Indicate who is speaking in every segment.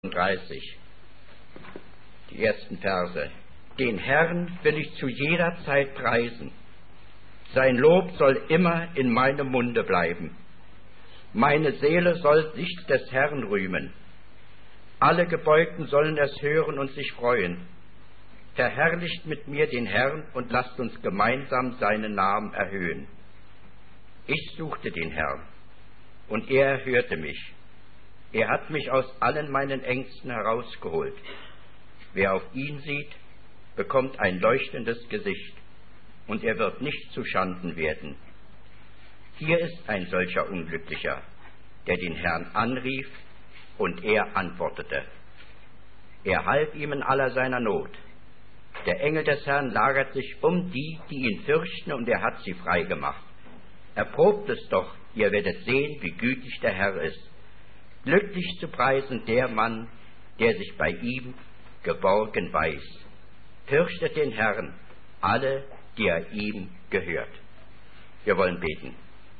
Speaker 1: 30, die ersten Verse. Den Herrn will ich zu jeder Zeit preisen. Sein Lob soll immer in meinem Munde bleiben. Meine Seele soll sich des Herrn rühmen. Alle Gebeugten sollen es hören und sich freuen. Verherrlicht mit mir den Herrn und lasst uns gemeinsam seinen Namen erhöhen. Ich suchte den Herrn, und er erhörte mich. Er hat mich aus allen meinen Ängsten herausgeholt. Wer auf ihn sieht, bekommt ein leuchtendes Gesicht, und er wird nicht zu Schanden werden. Hier ist ein solcher Unglücklicher, der den Herrn anrief, und er antwortete. Er half ihm in aller seiner Not. Der Engel des Herrn lagert sich um die, die ihn fürchten, und er hat sie frei gemacht. Erprobt es doch, ihr werdet sehen, wie gütig der Herr ist. Glücklich zu preisen der Mann, der sich bei ihm geborgen weiß. Fürchtet den Herrn, alle, die er ihm gehört. Wir wollen beten.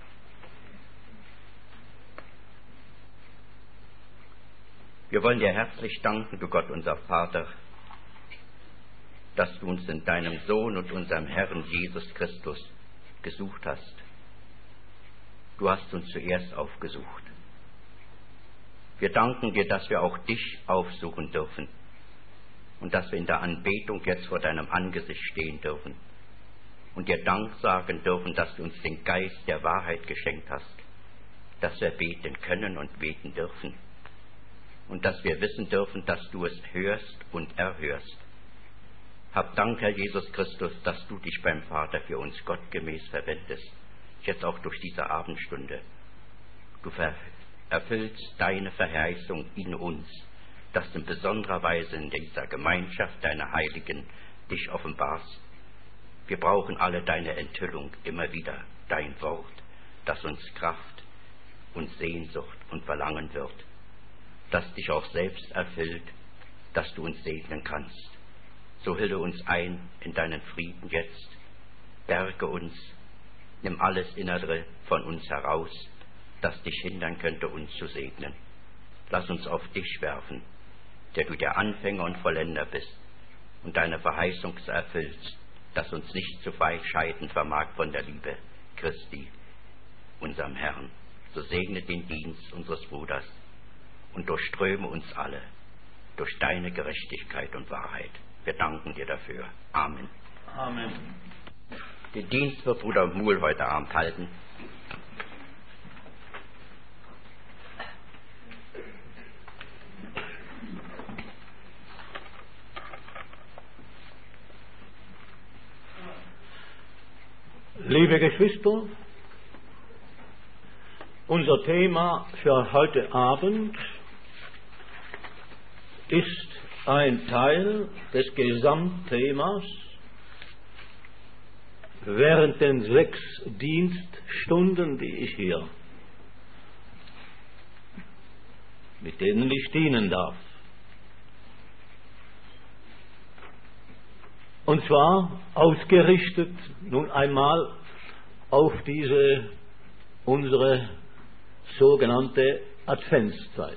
Speaker 1: Wir wollen dir herzlich danken, du Gott, unser Vater, dass du uns in deinem Sohn und unserem Herrn Jesus Christus gesucht hast. Du hast uns zuerst aufgesucht. Wir danken dir, dass wir auch dich aufsuchen dürfen und dass wir in der Anbetung jetzt vor deinem Angesicht stehen dürfen und dir Dank sagen dürfen, dass du uns den Geist der Wahrheit geschenkt hast, dass wir beten können und beten dürfen und dass wir wissen dürfen, dass du es hörst und erhörst. Hab Dank, Herr Jesus Christus, dass du dich beim Vater für uns gottgemäß verwendest, jetzt auch durch diese Abendstunde. Du erfüllst deine Verheißung in uns, dass du in besonderer Weise in dieser Gemeinschaft deiner Heiligen dich offenbarst. Wir brauchen alle deine Enthüllung immer wieder, dein Wort, das uns Kraft und Sehnsucht und Verlangen wird, das dich auch selbst erfüllt, dass du uns segnen kannst. So hülle uns ein in deinen Frieden jetzt, berge uns, nimm alles Innere von uns heraus, das dich hindern könnte, uns zu segnen. Lass uns auf dich werfen, der du der Anfänger und Vollender bist und deine Verheißung erfüllst, dass uns nicht zu scheiden vermag von der Liebe Christi, unserem Herrn. So segne den Dienst unseres Bruders und durchströme uns alle durch deine Gerechtigkeit und Wahrheit. Wir danken dir dafür. Amen.
Speaker 2: Amen.
Speaker 1: Den Dienst wird Bruder Muhl heute Abend halten.
Speaker 2: Liebe Geschwister, unser Thema für heute Abend ist ein Teil des Gesamtthemas während den 6 Dienststunden, die ich hier, mit denen ich dienen darf. Und zwar ausgerichtet nun einmal auf diese unsere sogenannte Adventszeit.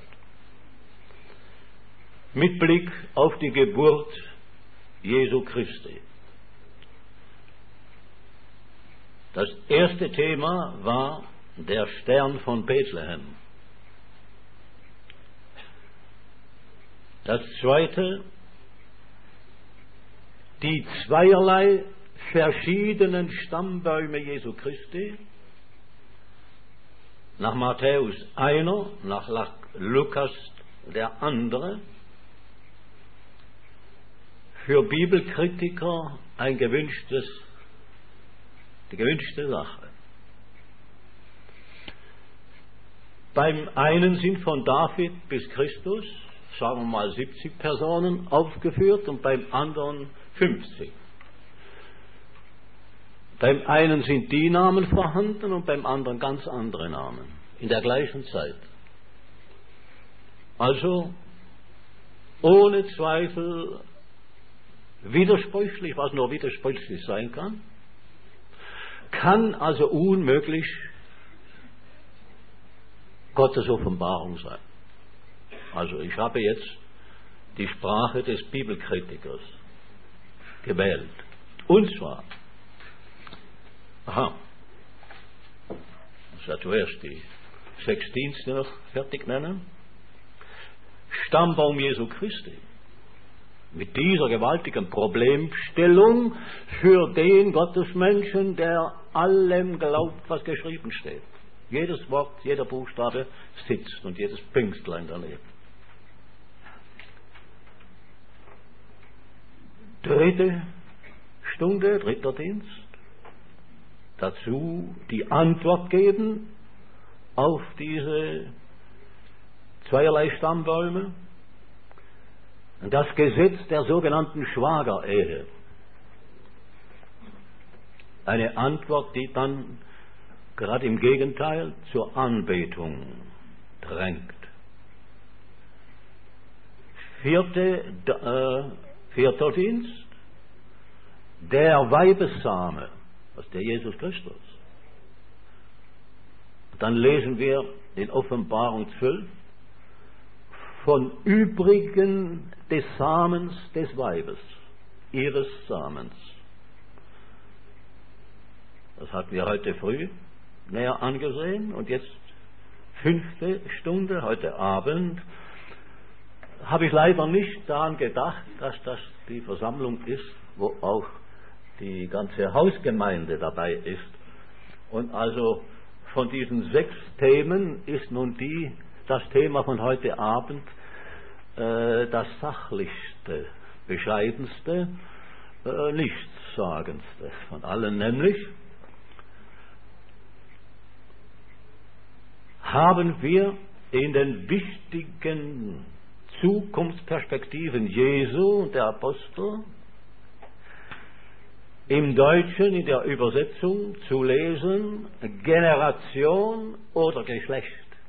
Speaker 2: Mit Blick auf die Geburt Jesu Christi. Das erste Thema war der Stern von Bethlehem. Das zweite, die zweierlei verschiedenen Stammbäume Jesu Christi, nach Matthäus einer, nach Lukas der andere, für Bibelkritiker die gewünschte Sache. Beim einen sind von David bis Christus, sagen wir mal 70 Personen aufgeführt und beim anderen 50. Beim einen sind die Namen vorhanden und beim anderen ganz andere Namen, in der gleichen Zeit. Also ohne Zweifel widersprüchlich, was nur widersprüchlich sein kann also unmöglich Gottes Offenbarung sein. Also ich habe jetzt die Sprache des Bibelkritikers gewählt. Und zwar, ich werde zuerst die 6 Dienste noch fertig nennen. Stammbaum Jesu Christi. Mit dieser gewaltigen Problemstellung für den Gottesmenschen, der allem glaubt, was geschrieben steht. Jedes Wort, jeder Buchstabe sitzt und jedes Pünktlein daneben. Dritte Stunde, dritter Dienst. Dazu die Antwort geben auf diese zweierlei Stammbäume. Das Gesetz der sogenannten Schwagerehe. Eine Antwort, die dann gerade im Gegenteil zur Anbetung drängt. Vierter Dienst, der Weibessame, das ist der Jesus Christus. Dann lesen wir in Offenbarung 12 von übrigen des Samens des Weibes, ihres Samens. Das hatten wir heute früh näher angesehen und jetzt 5. Stunde, heute Abend, habe ich leider nicht daran gedacht, dass das die Versammlung ist, wo auch die ganze Hausgemeinde dabei ist. Und also von diesen 6 Themen ist nun das Thema von heute Abend das sachlichste, bescheidenste, nichtssagendste von allen, nämlich haben wir in den wichtigen Zukunftsperspektiven Jesu und der Apostel im Deutschen in der Übersetzung zu lesen Generation oder Geschlecht.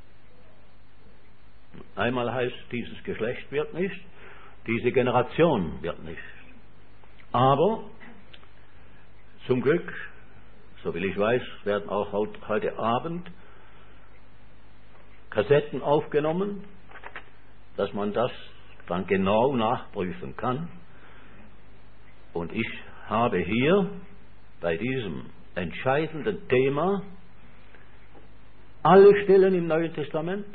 Speaker 2: Einmal heißt, dieses Geschlecht wird nicht, diese Generation wird nicht. Aber zum Glück, soviel ich weiß, werden auch heute Abend Kassetten aufgenommen, dass man das dann genau nachprüfen kann. Und ich habe hier bei diesem entscheidenden Thema alle Stellen im Neuen Testament.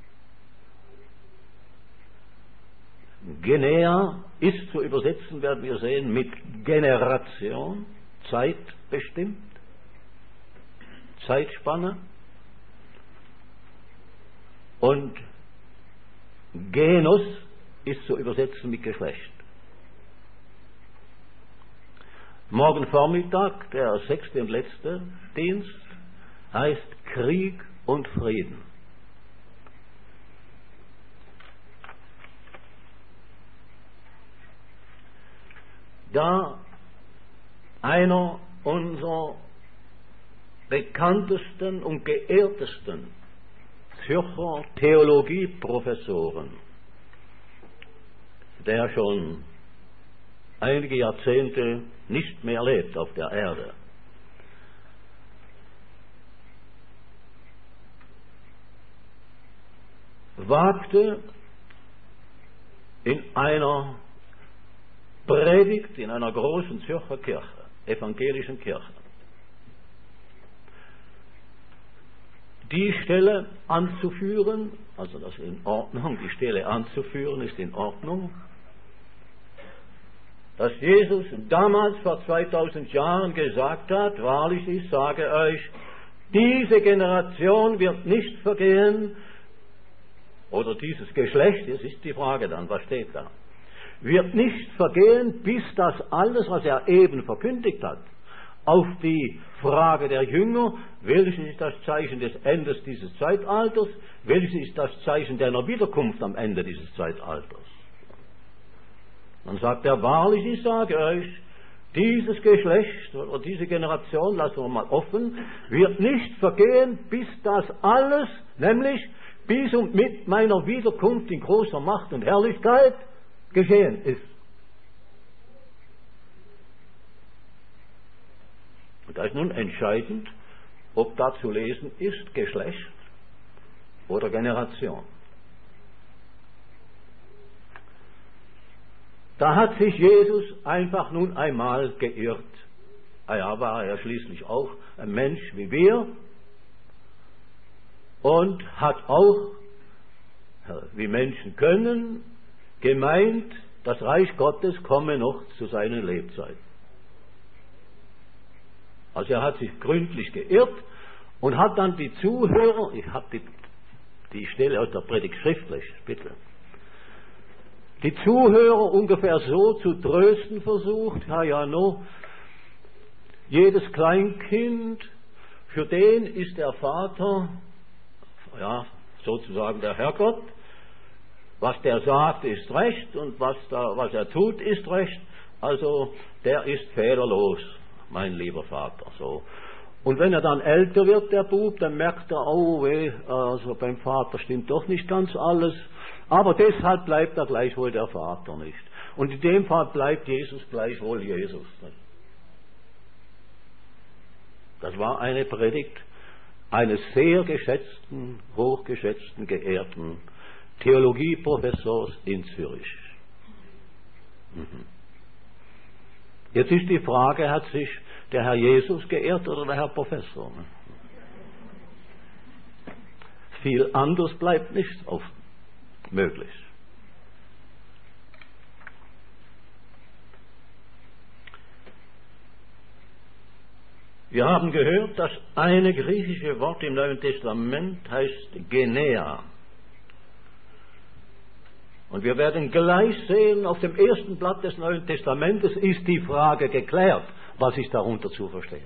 Speaker 2: Genea ist zu übersetzen, werden wir sehen, mit Generation, zeitbestimmt, Zeitspanne. Und Genus ist zu übersetzen mit Geschlecht. Morgen Vormittag, der 6. und letzte Dienst, heißt Krieg und Frieden. Da einer unserer bekanntesten und geehrtesten Zürcher Theologieprofessoren, der schon einige Jahrzehnte nicht mehr lebt auf der Erde, wagte in einer Predigt in einer großen Zürcher Kirche, evangelischen Kirche, die Stelle anzuführen, also das ist in Ordnung, die Stelle anzuführen ist in Ordnung, dass Jesus damals vor 2000 Jahren gesagt hat, wahrlich ich sage euch, diese Generation wird nicht vergehen, oder dieses Geschlecht, das ist die Frage dann, was steht da, wird nicht vergehen, bis das alles, was er eben verkündigt hat, auf die Frage der Jünger, welches ist das Zeichen des Endes dieses Zeitalters, welches ist das Zeichen deiner Wiederkunft am Ende dieses Zeitalters. Dann sagt er, wahrlich, ich sage euch, dieses Geschlecht oder diese Generation, lassen wir mal offen, wird nicht vergehen, bis das alles, nämlich bis und mit meiner Wiederkunft in großer Macht und Herrlichkeit geschehen ist. Und da ist nun entscheidend, ob da zu lesen ist Geschlecht oder Generation. Da hat sich Jesus einfach nun einmal geirrt. Er war ja schließlich auch ein Mensch wie wir und hat auch, wie Menschen können, gemeint, das Reich Gottes komme noch zu seinen Lebzeiten. Also er hat sich gründlich geirrt und hat dann die Zuhörer, ich habe die Stelle aus der Predigt schriftlich, bitte, die Zuhörer ungefähr so zu trösten versucht, Herr Jano, jedes Kleinkind, für den ist der Vater, ja, sozusagen der Herrgott, was der sagt, ist recht und was er tut, ist recht, also der ist fehlerlos, mein lieber Vater, so. Und wenn er dann älter wird, der Bub, dann merkt er, oh weh, also beim Vater stimmt doch nicht ganz alles, aber deshalb bleibt er gleichwohl der Vater nicht. Und in dem Fall bleibt Jesus gleichwohl Jesus. Das war eine Predigt eines sehr geschätzten, hochgeschätzten, geehrten Theologieprofessors in Zürich. Jetzt ist die Frage, hat sich der Herr Jesus geehrt oder der Herr Professor? Viel anders bleibt nicht möglich. Wir haben gehört, das eine griechische Wort im Neuen Testament heißt Genea. Und wir werden gleich sehen, auf dem ersten Blatt des Neuen Testamentes ist die Frage geklärt, was ist darunter zu verstehen.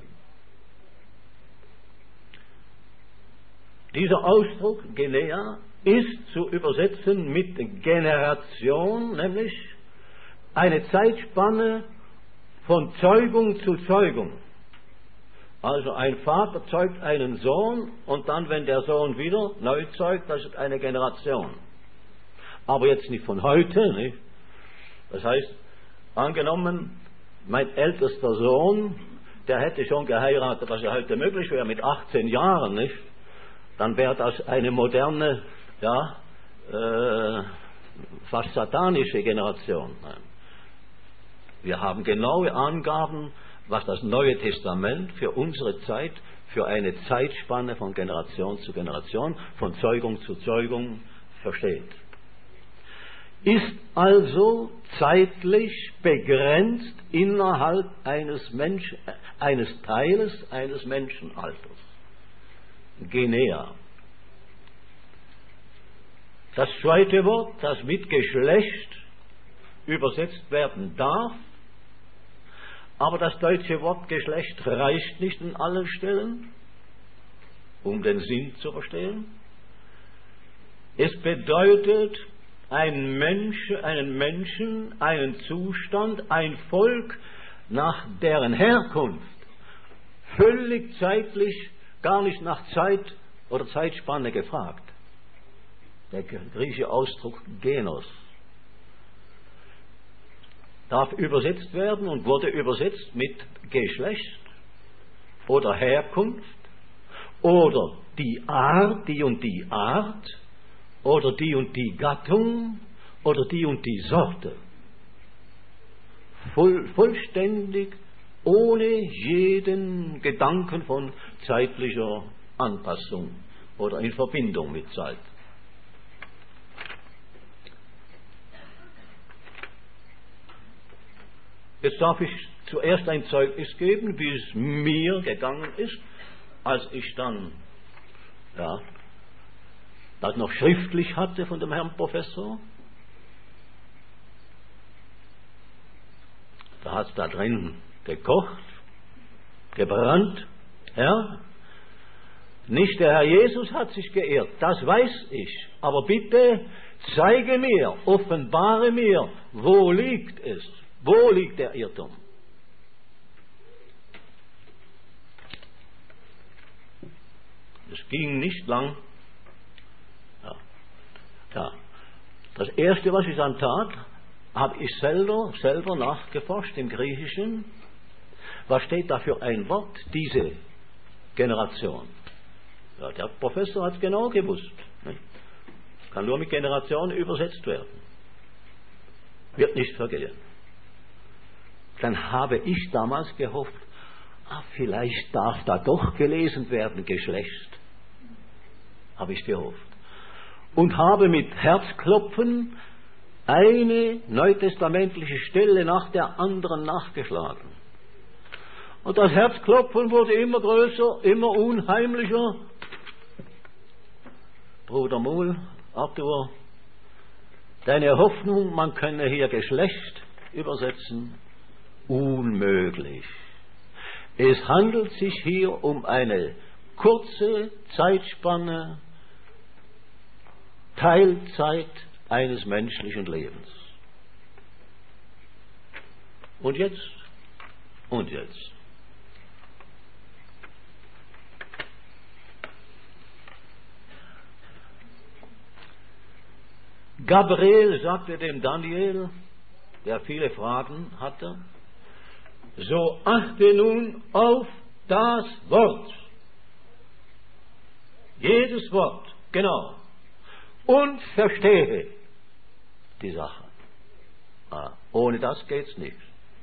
Speaker 2: Dieser Ausdruck Genea ist zu übersetzen mit Generation, nämlich eine Zeitspanne von Zeugung zu Zeugung. Also ein Vater zeugt einen Sohn und dann, wenn der Sohn wieder neu zeugt, das ist eine Generation. Aber jetzt nicht von heute, nicht? Das heißt, angenommen, mein ältester Sohn, der hätte schon geheiratet, was ja heute möglich wäre, mit 18 Jahren, nicht? Dann wäre das eine moderne, ja, fast satanische Generation. Wir haben genaue Angaben, was das Neue Testament für unsere Zeit, für eine Zeitspanne von Generation zu Generation, von Zeugung zu Zeugung versteht. Ist also zeitlich begrenzt innerhalb eines Teiles eines Menschenalters. Genea. Das zweite Wort, das mit Geschlecht übersetzt werden darf, aber das deutsche Wort Geschlecht reicht nicht an allen Stellen, um den Sinn zu verstehen. Es bedeutet einen Menschen, einen Zustand, ein Volk, nach deren Herkunft völlig zeitlich, gar nicht nach Zeit oder Zeitspanne gefragt. Der griechische Ausdruck Genos darf übersetzt werden und wurde übersetzt mit Geschlecht oder Herkunft oder die Art, die und die Art oder die und die Gattung oder die und die Sorte. Vollständig, ohne jeden Gedanken von zeitlicher Anpassung oder in Verbindung mit Zeit. Jetzt darf ich zuerst ein Zeugnis geben, wie es mir gegangen ist, als ich dann das noch schriftlich hatte von dem Herrn Professor. Da hat es da drin gekocht, gebrannt. Ja? Nicht der Herr Jesus hat sich geehrt, das weiß ich. Aber bitte zeige mir, offenbare mir, wo liegt es? Wo liegt der Irrtum? Es ging nicht lang. Ja. Das Erste, was ich dann tat, habe ich selber nachgeforscht im Griechischen. Was steht da für ein Wort? Diese Generation. Ja, der Professor hat es genau gewusst. Kann nur mit Generation übersetzt werden. wird nicht vergehen. Dann habe ich damals gehofft, vielleicht darf da doch gelesen werden, Geschlecht. Habe ich gehofft. Und habe mit Herzklopfen eine neutestamentliche Stelle nach der anderen nachgeschlagen. Und das Herzklopfen wurde immer größer, immer unheimlicher. Bruder Muhl, Arthur, deine Hoffnung, man könne hier Geschlecht übersetzen, unmöglich. Es handelt sich hier um eine kurze Zeitspanne, Teilzeit eines menschlichen Lebens. Und jetzt? Und jetzt? Gabriel sagte dem Daniel, der viele Fragen hatte, so achte nun auf das Wort. Jedes Wort, genau. Und verstehe die Sache. Ohne das geht's nicht.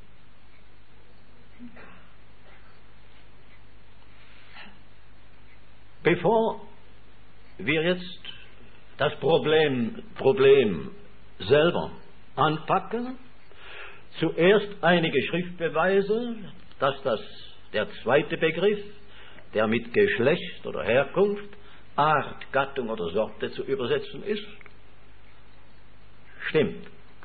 Speaker 2: Bevor wir jetzt das Problem selber anpacken, zuerst einige Schriftbeweise, dass der zweite Begriff, der mit Geschlecht oder Herkunft, Art, Gattung oder Sorte zu übersetzen ist, stimmt.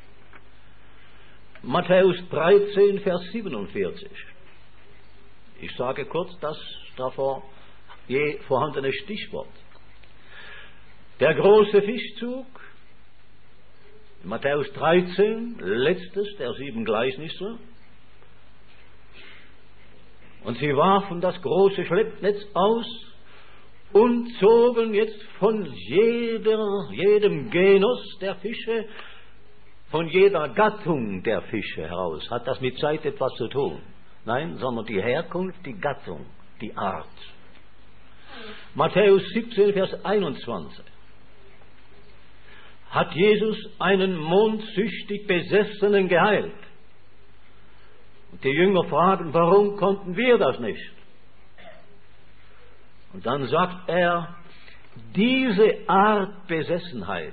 Speaker 2: Matthäus 13, Vers 47. Ich sage kurz das davor je vorhandene Stichwort. Der große Fischzug, Matthäus 13, letztes der 7 Gleichnisse. Und sie warfen das große Schleppnetz aus und zogen jetzt von jedem Genus der Fische, von jeder Gattung der Fische heraus. Hat das mit Zeit etwas zu tun? Nein, sondern die Herkunft, die Gattung, die Art. Matthäus 17, Vers 21. Hat Jesus einen mondsüchtig Besessenen geheilt. Und die Jünger fragen, warum konnten wir das nicht? Und dann sagt er, diese Art Besessenheit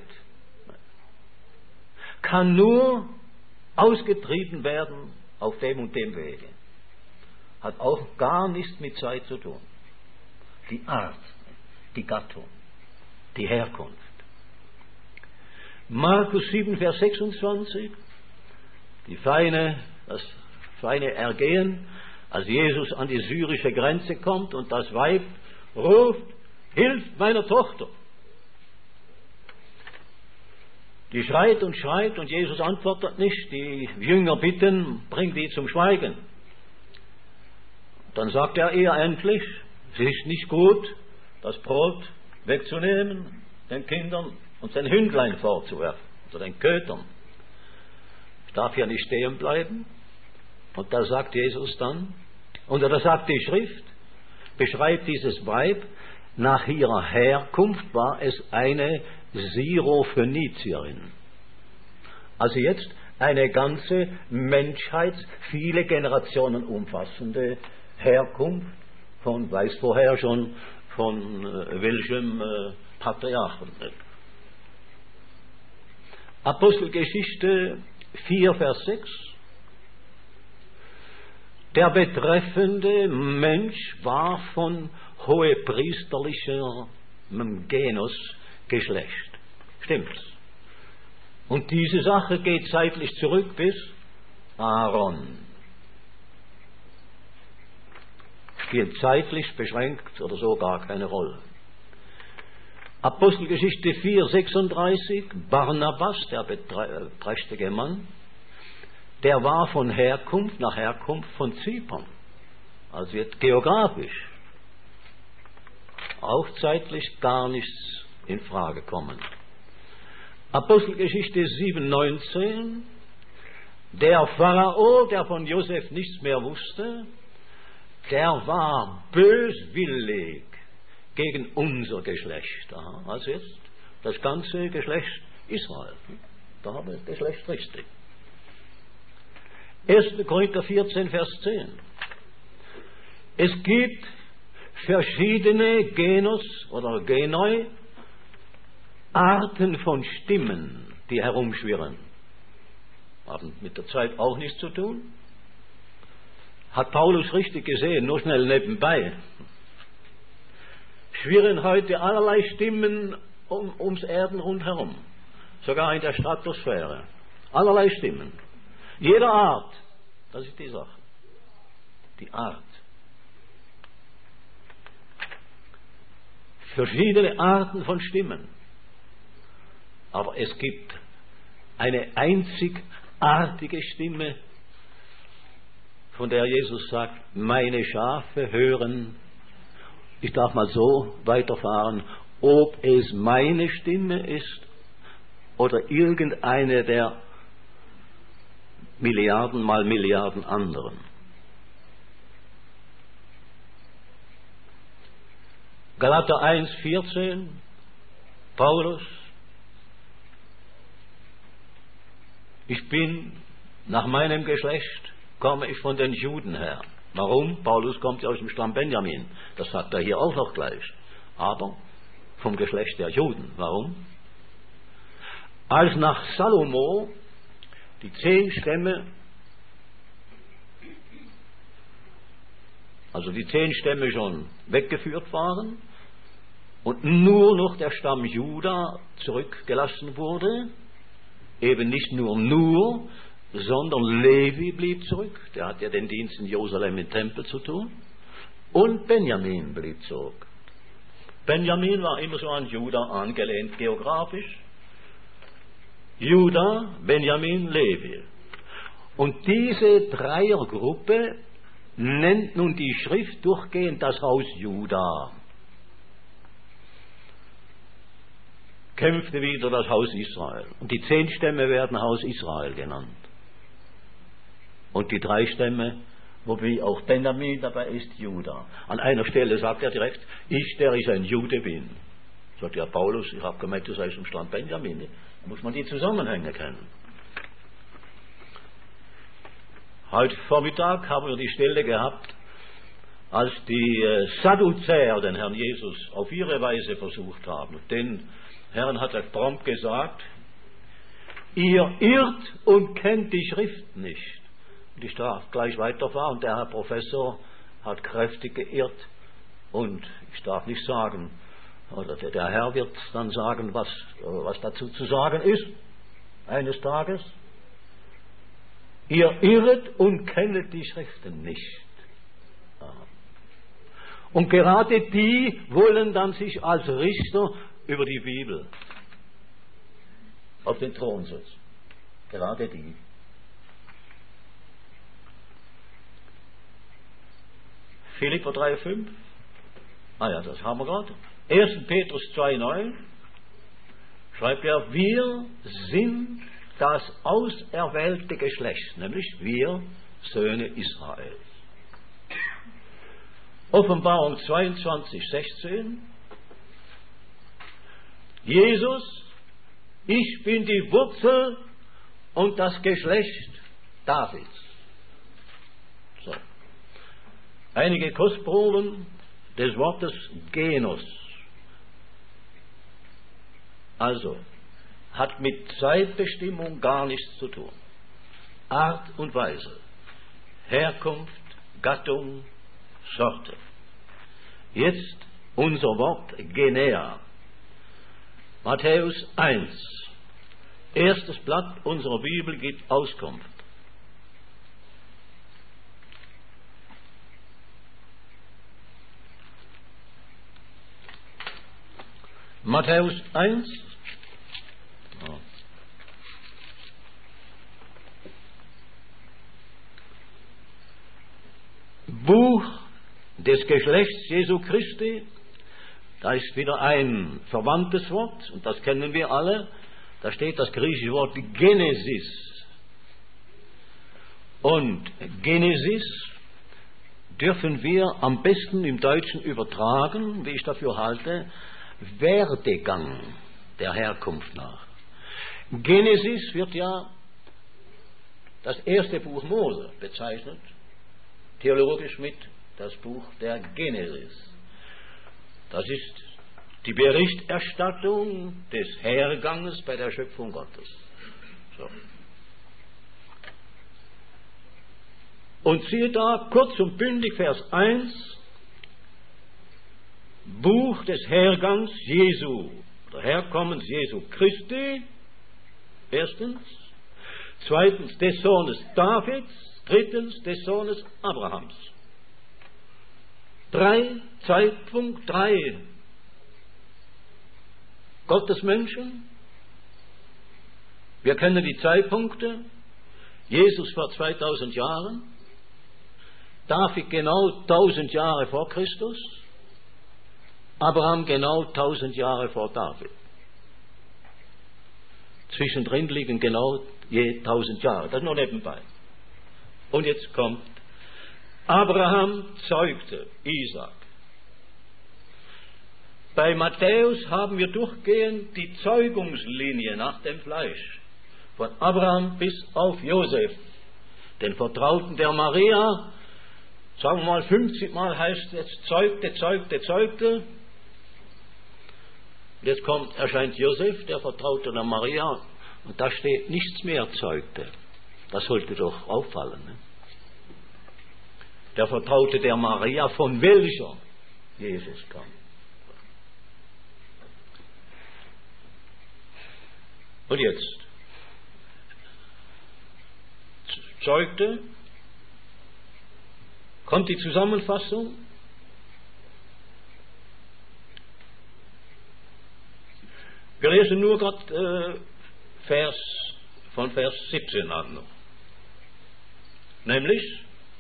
Speaker 2: kann nur ausgetrieben werden auf dem und dem Wege. Hat auch gar nichts mit Zeit zu tun. Die Art, die Gattung, die Herkunft. Markus 7, Vers 26, das feine Ergehen, als Jesus an die syrische Grenze kommt und das Weib ruft, hilf meiner Tochter. Die schreit und Jesus antwortet nicht. Die Jünger bitten, bring die zum Schweigen. Dann sagt er ihr endlich, es ist nicht gut, das Brot wegzunehmen, den Kindern und den Hündlein vorzuwerfen, oder den Kötern. Ich darf ja nicht stehen bleiben. Und da sagt Jesus dann, oder da sagt die Schrift, beschreibt dieses Weib, nach ihrer Herkunft war es eine Syrophönizierin. Also jetzt eine ganze viele Generationen umfassende Herkunft von, weiß vorher schon, von welchem Patriarchen. Apostelgeschichte 4, Vers 6. Der betreffende Mensch war von hohepriesterlichem Genus, Geschlecht. Stimmt's? Und diese Sache geht zeitlich zurück bis Aaron. Spielt zeitlich beschränkt oder so gar keine Rolle. Apostelgeschichte 4, 36, Barnabas, der prächtige Mann, der war nach Herkunft von Zypern. Also jetzt geografisch. Auch zeitlich gar nichts in Frage kommen. Apostelgeschichte 7, 19, der Pharao, der von Josef nichts mehr wusste, der war böswillig gegen unser Geschlecht. Also jetzt das ganze Geschlecht Israel. Da haben wir das Geschlecht richtig. 1. Korinther 14, Vers 10. Es gibt verschiedene Genos oder Genoi, Arten von Stimmen, die herumschwirren. Haben mit der Zeit auch nichts zu tun. Hat Paulus richtig gesehen, nur schnell nebenbei. Schwirren heute allerlei Stimmen ums Erdenrund herum, sogar in der Stratosphäre. Allerlei Stimmen. Jeder Art, das ist die Sache. Die Art. Verschiedene Arten von Stimmen. Aber es gibt eine einzigartige Stimme, von der Jesus sagt, meine Schafe hören. Ich darf mal so weiterfahren, ob es meine Stimme ist oder irgendeine der Milliarden mal Milliarden anderen. Galater 1,14, Paulus, ich bin nach meinem Geschlecht, komme ich von den Juden her. Warum? Paulus kommt ja aus dem Stamm Benjamin. Das sagt er hier auch noch gleich. Aber vom Geschlecht der Juden. Warum? Als nach Salomo die 10 Stämme, also die 10 Stämme schon weggeführt waren und nur noch der Stamm Juda zurückgelassen wurde, eben nicht nur, sondern Levi blieb zurück, der hat ja den Dienst in Jerusalem im Tempel zu tun, und Benjamin blieb zurück. Benjamin war immer so an Juda angelehnt geografisch. Juda, Benjamin, Levi. Und diese Dreiergruppe nennt nun die Schrift durchgehend das Haus Juda. Kämpfte wieder das Haus Israel. Und die 10 Stämme werden Haus Israel genannt. Und die 3 Stämme, wobei auch Benjamin dabei ist, Juda. An einer Stelle sagt er direkt, ich, der ich ein Jude bin. Sagt ja Paulus, ich habe gemeint, du seist im Stamm Benjamin. Da muss man die Zusammenhänge kennen. Heute Vormittag haben wir die Stelle gehabt, als die Sadduzäer den Herrn Jesus auf ihre Weise versucht haben. Den Herrn hat er prompt gesagt, ihr irrt und kennt die Schrift nicht. Und ich darf gleich weiterfahren. Der Herr Professor hat kräftig geirrt. Und ich darf nicht sagen, oder der Herr wird dann sagen, was dazu zu sagen ist, eines Tages. Ihr irret und kennet die Schriften nicht. Und gerade die wollen dann sich als Richter über die Bibel auf den Thron setzen. Gerade die. Philipper 3,5. Ah ja, das haben wir gerade. 1. Petrus 2,9 schreibt er, wir sind das auserwählte Geschlecht, nämlich wir Söhne Israels. Offenbarung 22,16. Jesus, ich bin die Wurzel und das Geschlecht Davids. So. Einige Kostproben des Wortes Genos. Also, hat mit Zeitbestimmung gar nichts zu tun. Art und Weise, Herkunft, Gattung, Sorte. Jetzt unser Wort Genea. Matthäus 1. Erstes Blatt unserer Bibel gibt Auskunft. Matthäus 1. Buch des Geschlechts Jesu Christi, da ist wieder ein verwandtes Wort, und das kennen wir alle, da steht das griechische Wort Genesis. Und Genesis dürfen wir am besten im Deutschen übertragen, wie ich dafür halte, Werdegang der Herkunft nach. Genesis wird ja Das erste Buch Mose bezeichnet theologisch mit das Buch der Genesis. Das ist die Berichterstattung des Herganges bei der Schöpfung Gottes. So. Und siehe da, kurz und bündig, Vers 1, Buch des Hergangs Jesu, oder Herkommens Jesu Christi, erstens, zweitens des Sohnes Davids, drittens des Sohnes Abrahams. Zeitpunkt 3, Gottes Menschen. Wir kennen die Zeitpunkte. Jesus vor 2000 Jahren, David genau 1000 Jahre vor Christus, Abraham genau 1000 Jahre vor David. Zwischendrin liegen genau je 1000 Jahre, das nur nebenbei. Und jetzt kommt, Abraham zeugte Isaak. Bei Matthäus haben wir durchgehend die Zeugungslinie nach dem Fleisch, von Abraham bis auf Josef, den Vertrauten der Maria. Sagen wir mal 50 Mal heißt es zeugte. Jetzt erscheint Josef, der Vertraute der Maria, und da steht nichts mehr zeugte. Das sollte doch auffallen. Ne? Der Vertraute der Maria, von welcher Jesus kam. Und jetzt zeugte, kommt die Zusammenfassung. Wir lesen nur gerade von Vers 17 an. Nämlich,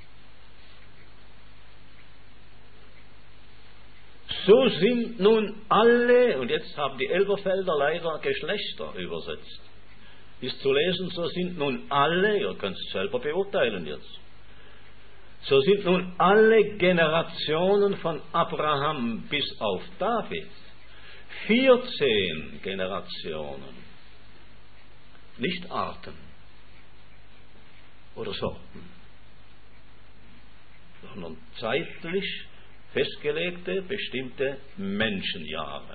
Speaker 2: so sind nun alle, und jetzt haben die Elberfelder leider Geschlechter übersetzt, ist zu lesen, so sind nun alle, ihr könnt es selber beurteilen jetzt, so sind nun alle Generationen von Abraham bis auf David 14 Generationen, nicht Arten oder Sorten, sondern zeitlich festgelegte, bestimmte Menschenjahre.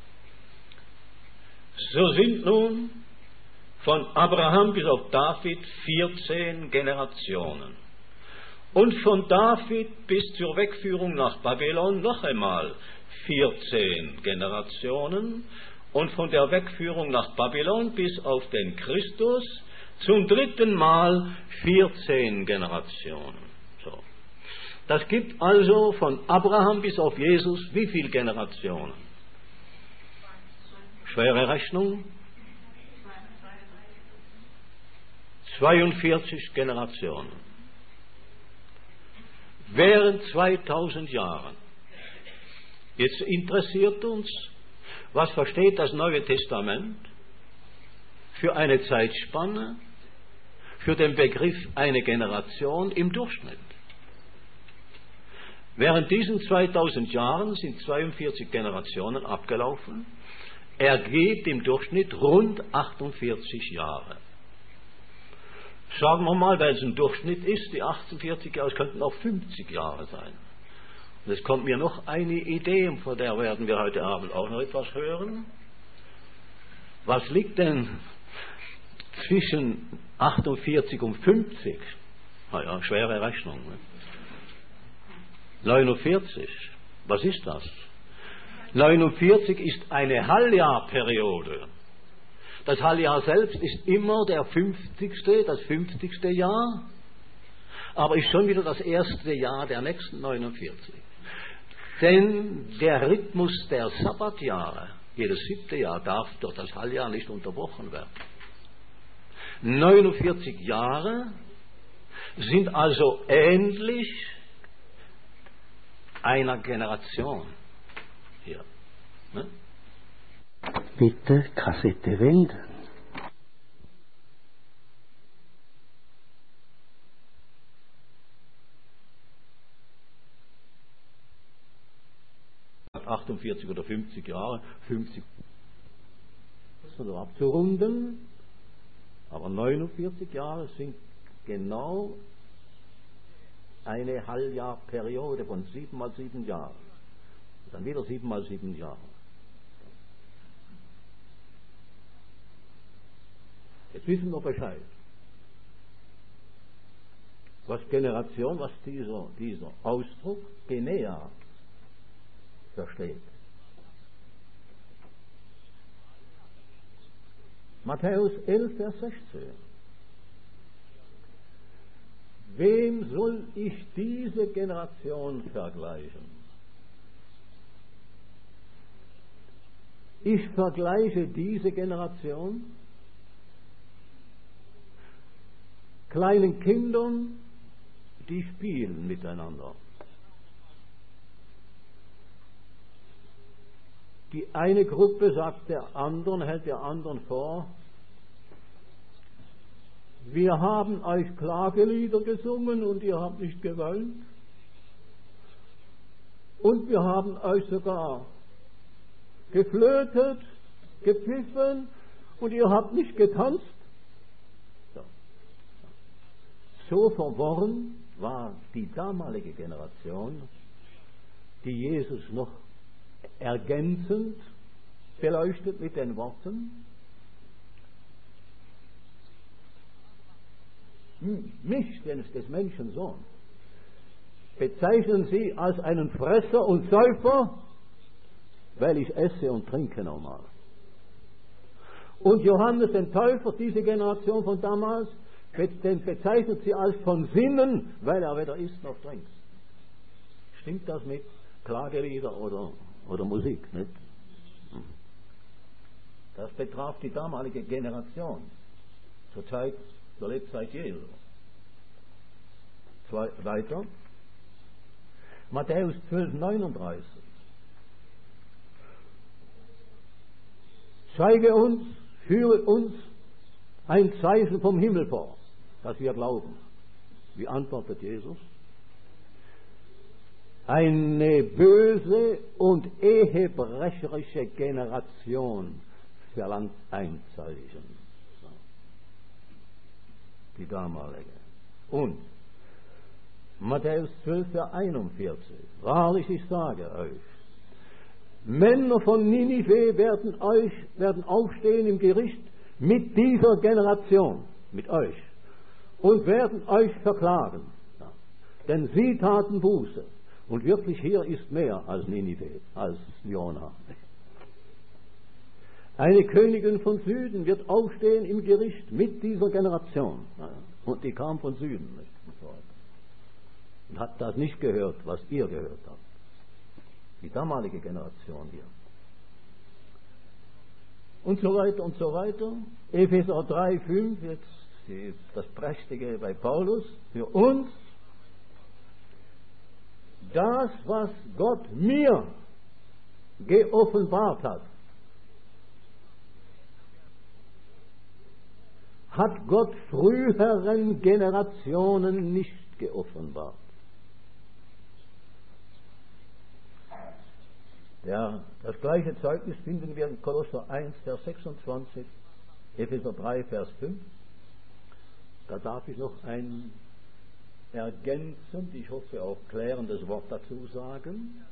Speaker 2: So sind nun von Abraham bis auf David 14 Generationen. Und von David bis zur Wegführung nach Babylon noch einmal 14 Generationen. Und von der Wegführung nach Babylon bis auf den Christus zum dritten Mal 14 Generationen. So. Das gibt also von Abraham bis auf Jesus wie viele Generationen? Schwere Rechnung? 42 Generationen. Während 2000 Jahren. Jetzt interessiert uns, was versteht das Neue Testament für eine Zeitspanne, für den Begriff eine Generation im Durchschnitt. Während diesen 2000 Jahren sind 42 Generationen abgelaufen, ergeht im Durchschnitt rund 48 Jahre. Sagen wir mal, weil es ein Durchschnitt ist, die 48 Jahre, es könnten auch 50 Jahre sein. Und es kommt mir noch eine Idee, von der werden wir heute Abend auch noch etwas hören. Was liegt denn zwischen 48 und 50? Naja, schwere Rechnung. Ne? 49. Was ist das? 49 ist eine Halbjahrperiode. Das Halbjahr selbst ist immer das 50. Jahr, aber ist schon wieder das erste Jahr der nächsten 49. Denn der Rhythmus der Sabbatjahre, jedes 7. Jahr, darf durch das Halbjahr nicht unterbrochen werden. 49 Jahre sind also ähnlich einer Generation hier. Ne?
Speaker 3: Bitte Kassette wenden.
Speaker 2: Nach 48 oder 50 Jahre, 50 oder abzurunden, aber 49 Jahre sind genau eine Halbjahrperiode von 7 mal 7 Jahren. Dann wieder 7 mal 7 Jahre. Jetzt wissen wir Bescheid. Was Generation, was dieser Ausdruck Genea versteht. Matthäus 11, Vers 16. Wem soll ich diese Generation vergleichen? Ich vergleiche diese Generation kleinen Kindern, die spielen miteinander. Die eine Gruppe sagt der anderen, hält der anderen vor, wir haben euch Klagelieder gesungen und ihr habt nicht geweint. Und wir haben euch sogar geflötet, gepfiffen und ihr habt nicht getanzt. So verworren war die damalige Generation, die Jesus noch ergänzend beleuchtet mit den Worten, mich, des Menschen Sohn, bezeichnen sie als einen Fresser und Säufer, weil ich esse und trinke normal. Und Johannes den Täufer, diese Generation von damals, den bezeichnet sie als von Sinnen, weil er weder isst noch trinkt. Stimmt das mit Klagelieder oder Musik, nicht? Das betraf die damalige Generation, zur Lebzeit Jesu. Weiter. Matthäus 12, 39. Zeige uns, führe uns ein Zeichen vom Himmel vor, dass wir glauben. Wie antwortet Jesus? Eine böse und ehebrecherische Generation verlangt ein Zeichen. Die damalige. Und Matthäus 12, Vers 41. Wahrlich, ich sage euch, Männer von Ninive werden aufstehen im Gericht mit dieser Generation, mit euch, und werden euch verklagen. Ja. Denn sie taten Buße. Und wirklich hier ist mehr als Ninive, als Jona. Eine Königin von Süden wird aufstehen im Gericht mit dieser Generation. Ja. Und die kam von Süden. Nicht? Und hat das nicht gehört, was ihr gehört habt. Die damalige Generation hier. Und so weiter und so weiter. Epheser 3, 5, jetzt das Prächtige bei Paulus. Für uns, das, was Gott mir geoffenbart hat, hat Gott früheren Generationen nicht geoffenbart. Ja, das gleiche Zeugnis finden wir in Kolosser 1, Vers 26, Epheser 3, Vers 5. Da darf ich noch ein ergänzend, ich hoffe auch klärendes Wort dazu sagen.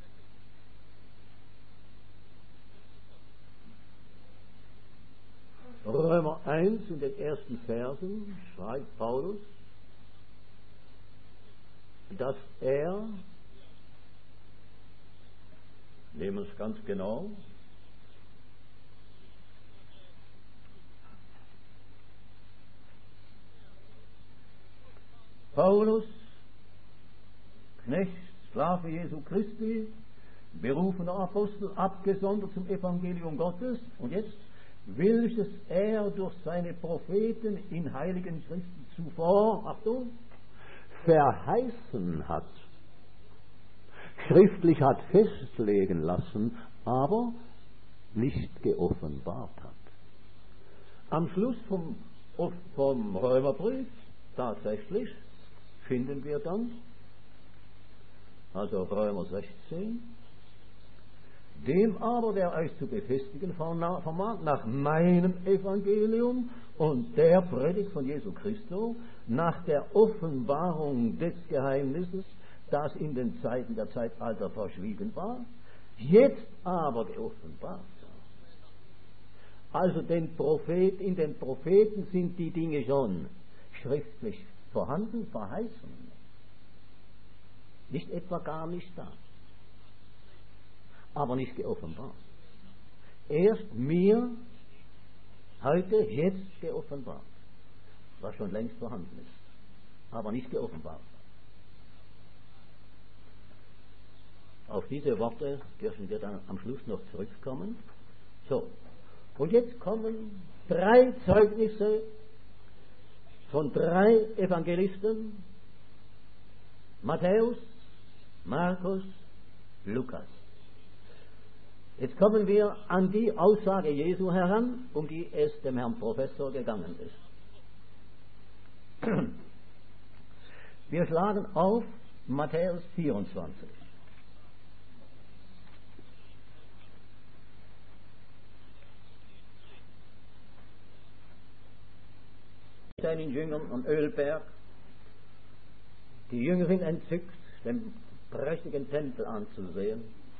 Speaker 2: Römer 1 in den ersten Versen schreibt Paulus, dass er, nehmen wir es ganz genau, Paulus, Knecht, Sklave Jesu Christi, berufener Apostel, abgesondert zum Evangelium Gottes, und jetzt, welches er durch seine Propheten in heiligen Schriften zuvor, Achtung, verheißen hat, schriftlich hat festlegen lassen, aber nicht geoffenbart hat. Am Schluss vom Römerbrief tatsächlich finden wir dann, also Römer 16, dem aber, der euch zu befestigen vermag, nach meinem Evangelium Und der predigt von Jesu Christus nach der Offenbarung des Geheimnisses, das in den Zeiten der Zeitalter verschwiegen war, jetzt aber geoffenbart. Also in den Propheten sind die Dinge schon schriftlich vorhanden, verheißen. Nicht etwa gar nicht da, aber nicht geoffenbart. Erst mir heute, jetzt geoffenbart, was schon längst vorhanden ist, aber nicht geoffenbart. Auf diese Worte dürfen wir dann am Schluss noch zurückkommen. So, und jetzt kommen 3 Zeugnisse von 3 Evangelisten: Matthäus, Markus, Lukas. Jetzt kommen wir an die Aussage Jesu heran, um die es dem Herrn Professor gegangen ist. Wir schlagen auf Matthäus 24. Seinen Jüngern am Ölberg. Die Jünger sind entzückt, den prächtigen Tempel anzusehen.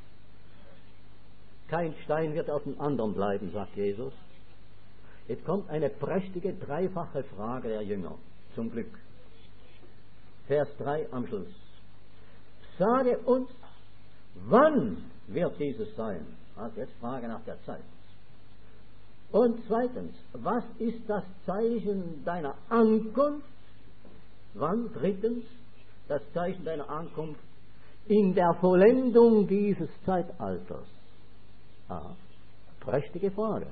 Speaker 2: Kein Stein wird auf dem anderen bleiben, sagt Jesus. Jetzt kommt eine prächtige, dreifache Frage der Jünger, zum Glück. Vers 3 am Schluss. Sage uns, wann wird dieses sein? Also jetzt Frage nach der Zeit. Und zweitens, was ist das Zeichen deiner Ankunft? Wann? Drittens, das Zeichen deiner Ankunft in der Vollendung dieses Zeitalters. Prächtige Frage.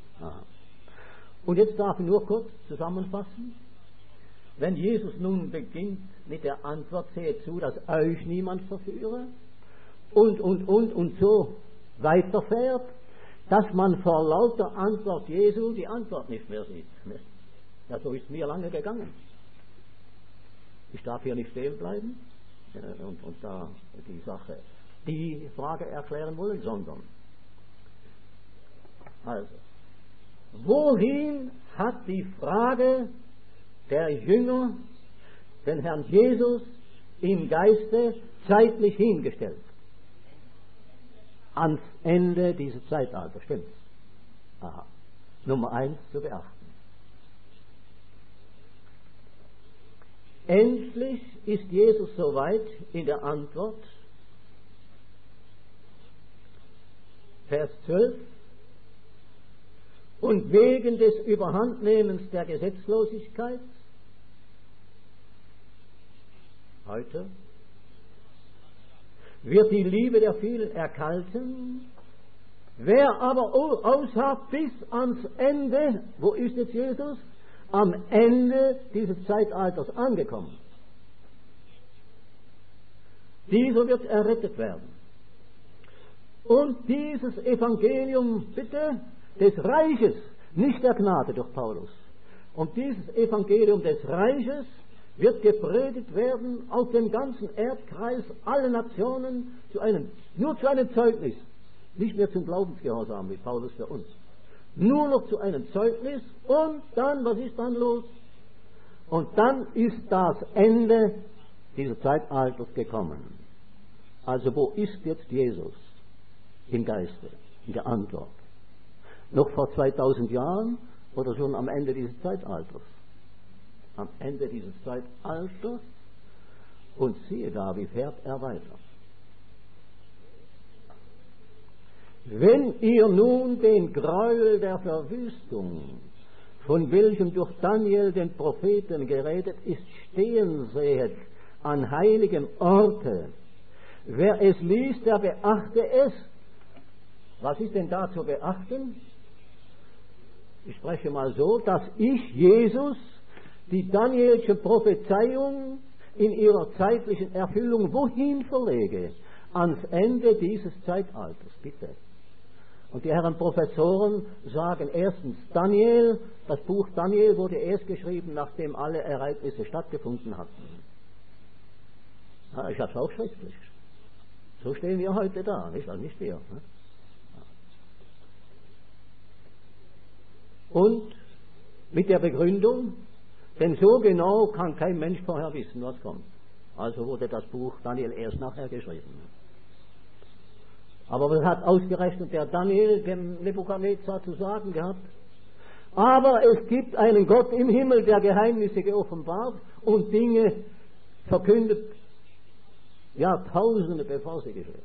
Speaker 2: Und jetzt darf ich nur kurz zusammenfassen. Wenn Jesus nun beginnt mit der Antwort, seht zu, dass euch niemand verführe, und so weiterfährt, dass man vor lauter Antwort Jesu die Antwort nicht mehr sieht. Ja, so ist mir lange gegangen. Ich darf hier nicht stehen bleiben und da die Frage erklären wollen, sondern also, wohin hat die Frage der Jünger den Herrn Jesus im Geiste zeitlich hingestellt? Ans Ende dieses Zeitalters, stimmt's? Aha. Nummer 1 zu beachten. Endlich ist Jesus soweit in der Antwort. Vers 12. Und wegen des Überhandnehmens der Gesetzlosigkeit heute wird die Liebe der vielen erkalten. Wer aber ausharrt bis ans Ende, wo ist jetzt Jesus? Am Ende dieses Zeitalters angekommen. Dieser wird errettet werden. Und dieses Evangelium, bitte, des Reiches, nicht der Gnade durch Paulus. Und dieses Evangelium des Reiches wird gepredigt werden auf dem ganzen Erdkreis, alle Nationen, nur zu einem Zeugnis, nicht mehr zum Glaubensgehorsam wie Paulus für uns, nur noch zu einem Zeugnis. Und dann, was ist dann los? Und dann ist das Ende dieses Zeitalters gekommen. Also wo ist jetzt Jesus im Geiste, in der Antwort? Noch vor 2000 Jahren oder schon am Ende dieses Zeitalters? Am Ende dieses Zeitalters, und siehe da, wie fährt er weiter. Wenn ihr nun den Gräuel der Verwüstung, von welchem durch Daniel den Propheten geredet ist, stehen sehet an heiligem Orte, wer es liest, der beachte es. Was ist denn da zu beachten? Ich spreche mal so, dass ich, Jesus, die Danielsche Prophezeiung in ihrer zeitlichen Erfüllung wohin verlege? Ans Ende dieses Zeitalters, bitte. Und die Herren Professoren sagen erstens Daniel, das Buch Daniel wurde erst geschrieben, nachdem alle Ereignisse stattgefunden hatten. Ja, ich habe es auch schriftlich. So stehen wir heute da, nicht wir. Ne? Und mit der Begründung, denn so genau kann kein Mensch vorher wissen, was kommt. Also wurde das Buch Daniel erst nachher geschrieben. Aber was hat ausgerechnet der Daniel dem Nebukadnezar zu sagen gehabt? Aber es gibt einen Gott im Himmel, der Geheimnisse geoffenbart und Dinge verkündet, Jahrtausende bevor sie geschehen.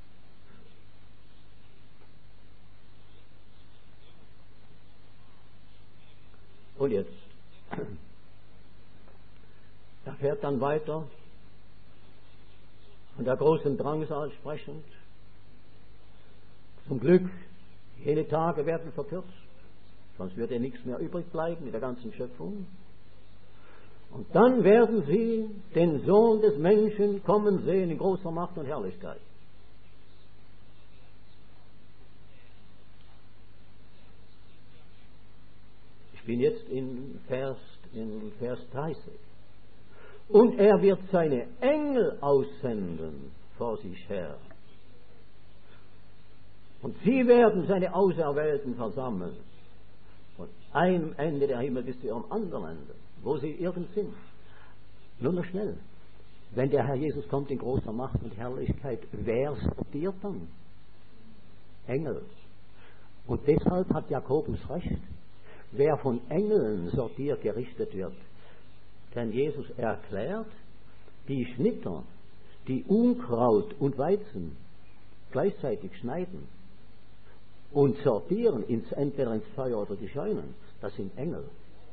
Speaker 2: Und jetzt, er fährt dann weiter, von der großen Drangsal sprechend. Zum Glück, jene Tage werden verkürzt, sonst würde nichts mehr übrig bleiben in der ganzen Schöpfung. Und dann werden sie den Sohn des Menschen kommen sehen in großer Macht und Herrlichkeit. Ich bin jetzt in Vers 30. Und er wird seine Engel aussenden vor sich her. Und sie werden seine Auserwählten versammeln. Von einem Ende der Himmel bis zu ihrem anderen Ende, wo sie irgend sind. Nur noch schnell. Wenn der Herr Jesus kommt in großer Macht und Herrlichkeit, wer sortiert dann? Engel. Und deshalb hat Jakobus recht. Wer von Engeln sortiert, gerichtet wird. Denn Jesus erklärt, die Schnitter, die Unkraut und Weizen gleichzeitig schneiden und sortieren, entweder ins Feuer oder die Scheunen, das sind Engel.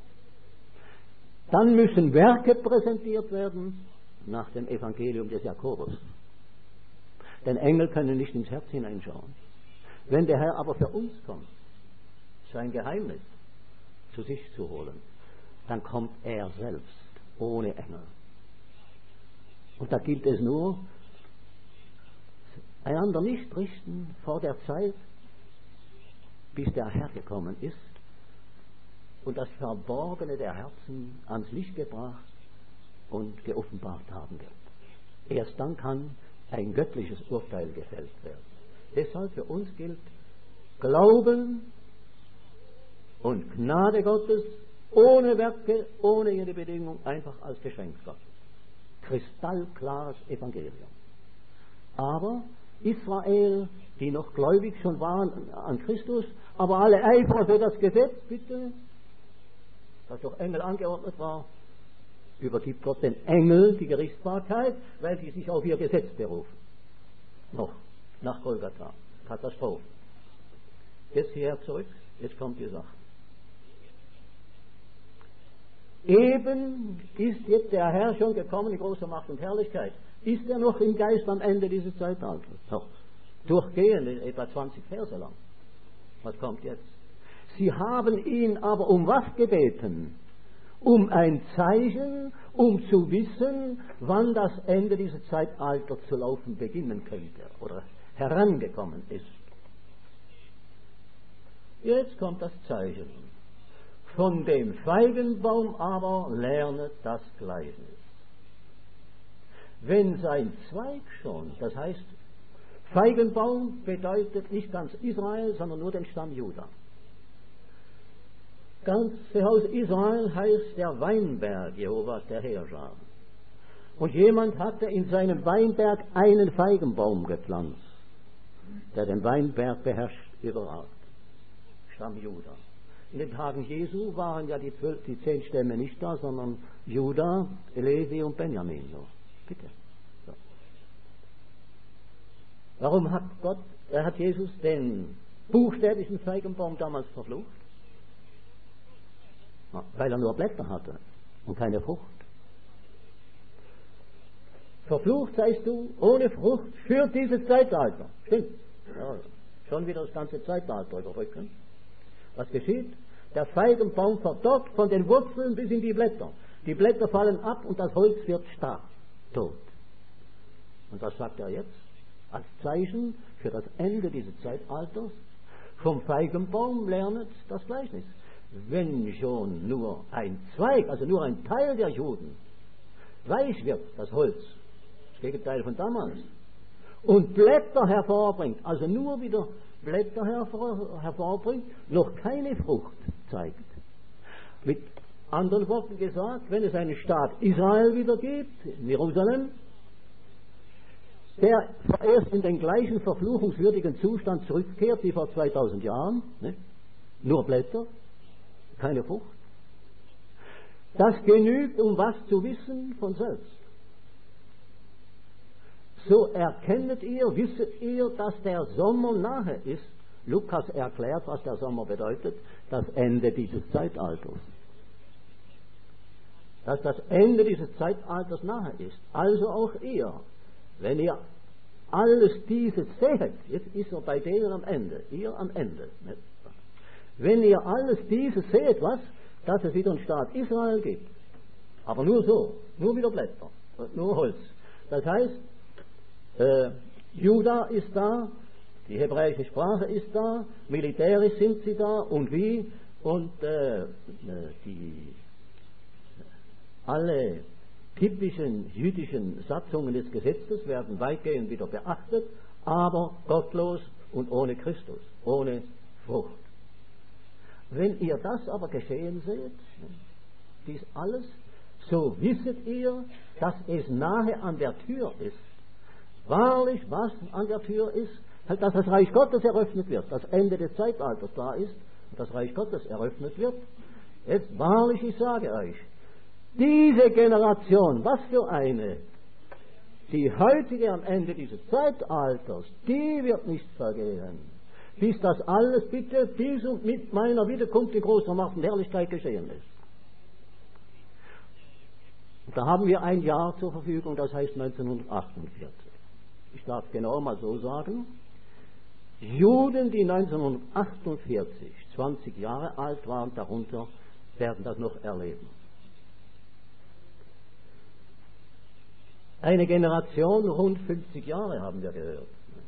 Speaker 2: Dann müssen Werke präsentiert werden nach dem Evangelium des Jakobus. Denn Engel können nicht ins Herz hineinschauen. Wenn der Herr aber für uns kommt, sein Geheimnis zu sich zu holen, dann kommt er selbst ohne Engel. Und da gilt es nur, einander nicht richten vor der Zeit, bis der Herr gekommen ist und das Verborgene der Herzen ans Licht gebracht und geoffenbart haben wird. Erst dann kann ein göttliches Urteil gefällt werden. Deshalb für uns gilt Glauben und Gnade Gottes ohne Werke, ohne jede Bedingung, einfach als Geschenk Gottes. Kristallklares Evangelium. Aber Israel, die noch gläubig schon waren an Christus, aber alle Eifer für das Gesetz, bitte, das durch Engel angeordnet war, übergibt Gott den Engel die Gerichtsbarkeit, weil sie sich auf ihr Gesetz berufen. Noch, nach Golgatha. Katastrophe. Jetzt hierher zurück, jetzt kommt die Sache. Eben ist jetzt der Herr schon gekommen in großer Macht und Herrlichkeit. Ist er noch im Geist am Ende dieses Zeitalters? Noch durchgehend, etwa 20 Verse lang. Was kommt jetzt? Sie haben ihn aber um was gebeten? Um ein Zeichen, um zu wissen, wann das Ende dieses Zeitalters zu laufen beginnen könnte oder herangekommen ist. Jetzt kommt das Zeichen. Von dem Feigenbaum aber lernet das Gleichnis. Wenn sein Zweig schon, das heißt, Feigenbaum bedeutet nicht ganz Israel, sondern nur den Stamm Juda. Ganze Haus Israel heißt der Weinberg Jehovas, der Herrscher. Und jemand hatte in seinem Weinberg einen Feigenbaum gepflanzt, der den Weinberg beherrscht überall. Stamm Juda. In den Tagen Jesu waren ja die 10 Stämme nicht da, sondern Juda, Levi und Benjamin. So. Bitte. So. Warum hat Jesus den buchstäblichen Feigenbaum damals verflucht? Weil er nur Blätter hatte und keine Frucht. Verflucht seist du ohne Frucht für dieses Zeitalter. Stimmt. Ja, schon wieder das ganze Zeitalter überrücken. Was geschieht? Der Feigenbaum verdorrt von den Wurzeln bis in die Blätter. Die Blätter fallen ab und das Holz wird starr, tot. Und was sagt er jetzt? Als Zeichen für das Ende dieses Zeitalters, vom Feigenbaum lernet das Gleichnis. Wenn schon nur ein Zweig, also nur ein Teil der Juden, weich wird, das Holz, das Gegenteil von damals, und Blätter hervorbringt, also nur wieder Blätter hervorbringt, noch keine Frucht zeigt, Mit anderen Worten gesagt, wenn es einen Staat Israel wieder gibt, in Jerusalem, der vorerst in den gleichen verfluchungswürdigen Zustand zurückkehrt wie vor 2000 Jahren, ne? Nur Blätter, keine Frucht. Das genügt, um was zu wissen von selbst. So erkennet ihr, wisset ihr, dass der Sommer nahe ist. Lukas erklärt, was der Sommer bedeutet, das Ende dieses Zeitalters. Dass das Ende dieses Zeitalters nahe ist. Also auch ihr, wenn ihr alles dieses seht, jetzt ist er bei denen am Ende, ihr am Ende. Nicht? Wenn ihr alles dieses seht, was? Dass es wieder einen Staat Israel gibt. Aber nur so, nur wieder Blätter, nur Holz. Das heißt, Juda ist da, die hebräische Sprache ist da, militärisch sind sie da und wie, und alle typischen jüdischen Satzungen des Gesetzes werden weitgehend wieder beachtet, aber gottlos und ohne Christus, ohne Frucht. Wenn ihr das aber geschehen seht, dies alles, so wisset ihr, dass es nahe an der Tür ist. Wahrlich, was an der Tür ist, dass das Reich Gottes eröffnet wird, das Ende des Zeitalters da ist, und das Reich Gottes eröffnet wird. Jetzt wahrlich, ich sage euch, diese Generation, was für eine, die heutige am Ende dieses Zeitalters, die wird nicht vergehen, bis das alles bitte bis und mit meiner Wiederkunft in großer Macht und Herrlichkeit geschehen ist. Und da haben wir ein Jahr zur Verfügung, das heißt 1948. Ich darf genau mal so sagen, Juden, die 1948 20 Jahre alt waren, darunter werden das noch erleben. Eine Generation, rund 50 Jahre haben wir gehört.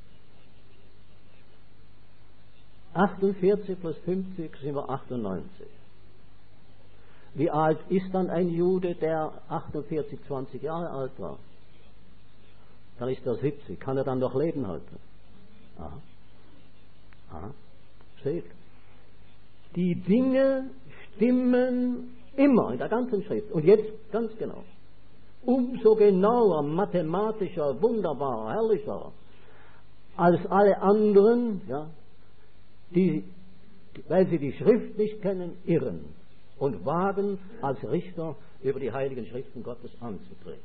Speaker 2: 48 plus 50 sind wir 98. Wie alt ist dann ein Jude, der 48, 20 Jahre alt war? Dann ist er 70. Kann er dann noch leben heute? Aha. Aha. Seht. Die Dinge stimmen immer in der ganzen Schrift. Und jetzt ganz genau. Umso genauer, mathematischer, wunderbarer, herrlicher als alle anderen, ja, die, weil sie die Schrift nicht kennen, irren und wagen, als Richter über die heiligen Schriften Gottes anzutreten.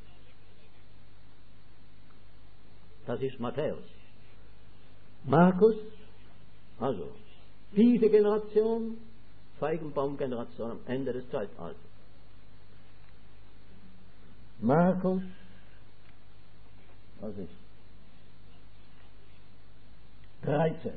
Speaker 2: Das ist Matthäus. Markus, also diese Generation, Feigenbaumgeneration am Ende des Zeitalters. Markus, was ist? 13.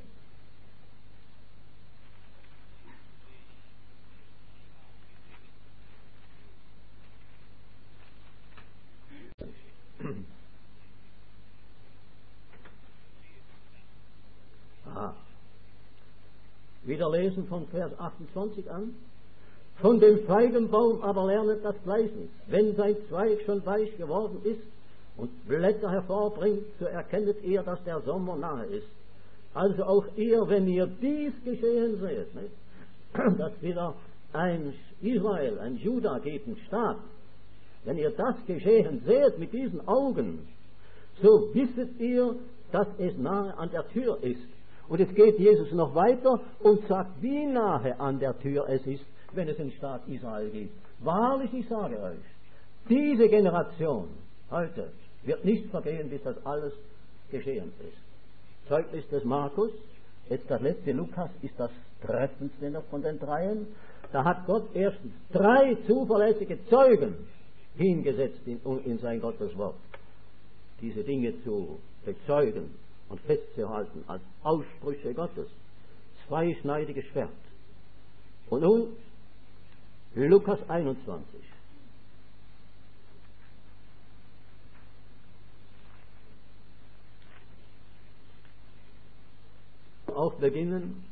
Speaker 2: Aha. Wieder lesen von Vers 28 an. Von dem Feigenbaum aber lernet das Gleichnis. Wenn sein Zweig schon weich geworden ist und Blätter hervorbringt, so erkennet ihr, dass der Sommer nahe ist. Also auch ihr, wenn ihr dies geschehen seht, nicht? Dass wieder ein Israel, ein Juda gibt, ein Staat, wenn ihr das geschehen seht mit diesen Augen, so wisset ihr, dass es nahe an der Tür ist. Und jetzt geht Jesus noch weiter und sagt, wie nahe an der Tür es ist, wenn es einen Staat Israel gibt. Wahrlich, ich sage euch, diese Generation heute wird nicht vergehen, bis das alles geschehen ist. Zeugnis des Markus, jetzt das letzte Lukas, ist das treffendste noch von den dreien. Da hat Gott erstens 3 zuverlässige Zeugen hingesetzt in sein Gotteswort, diese Dinge zu bezeugen und festzuhalten als Aussprüche Gottes. Zweischneidiges Schwert. Und nun Lukas 21. Auch beginnen.